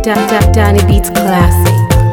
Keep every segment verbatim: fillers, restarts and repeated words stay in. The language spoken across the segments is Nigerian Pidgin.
Danny Beats Classic.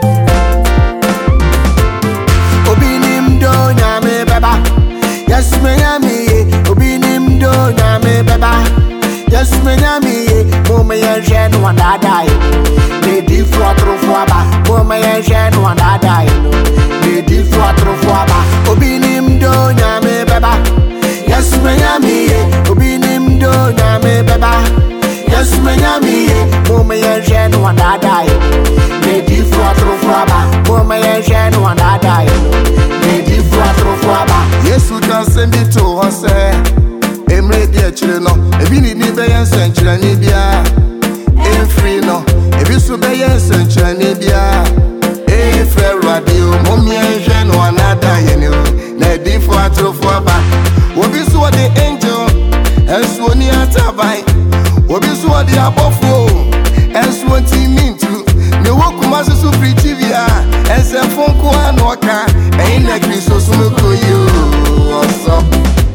Obinim do nyame beba, yes me nyame. Obinim do nyame beba, yes me nyame. Mama yenje no wanda dai, me di fuatro fuaba. Mama yenje no wanda dai, me di fuatro fuaba. Obinim do nyame beba, yes me nyame. Obinim do nyame beba, yes me nyame. Mama yenje no wanda dai, me di fuatro fuaba. Mama yenje no wanda dai, me di fuatro fuaba. Yesu can send it to us. Emre dear children, if you need me, be a century, Nibia. Ain't free no, if you so be a century, Nibia. Ain't fair radio, Mommy and Jen, one another, you know. Nedi for a true for back. What is what the angel, and so near Tabai. What is what the above, and so what he mean to. Me walk master so pretty, and some phone call and walker, ain't like this so smoke you. Awesome.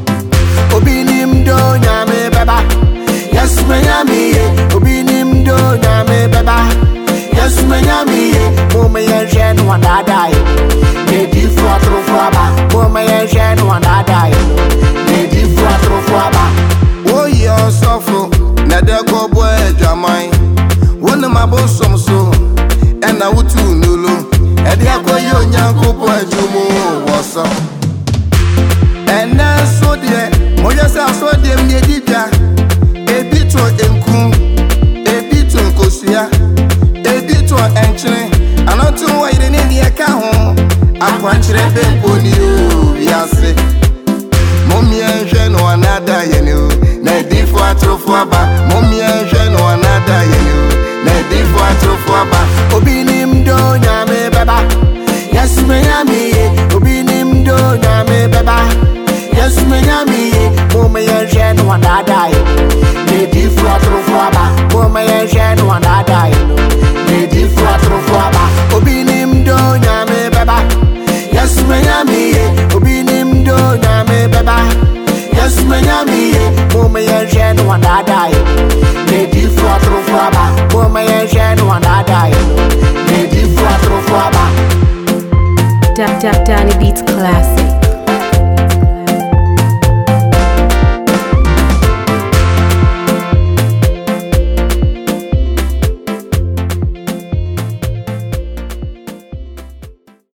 Obinim do nyame beba, yes me nyame. Obinim do nyame beba, yes me nyame. Mama yenje no wanda dai, me di fuatro fuaba. Mama yenje no wanda dai, me di fuatro fuaba. Oh yeah, suffer, na de go boy jamai. One of my boss some so, and I would too nulu. And the go yo nyanko boy jumo what's up? And now so dear. Moja sa so dem ne dibia e bito enku e bito nkosia e bito enchire anoto wa ire ne ne ka ho akwanchire bempo ni o yase mommy enje no anada ye ne o na di fo atrofo aba mommy enje no anada ye ne o na di fo atrofo aba obinim do nyame beba, yes me nyame. Obinim do nyame beba, yes me nyame. Mama yenje no wanda dai, me di fuatro fuaba. Mama yenje no wanda dai, me di fuatro fuaba. Obinim do nyame beba, yes me nyame. Obinim do nyame beba, yes me nyame. Mama yenje no wanda dai, me di fuatro fuaba. Mama yenje no wanda dai, me di fuatro fuaba. Danny Beats Classic.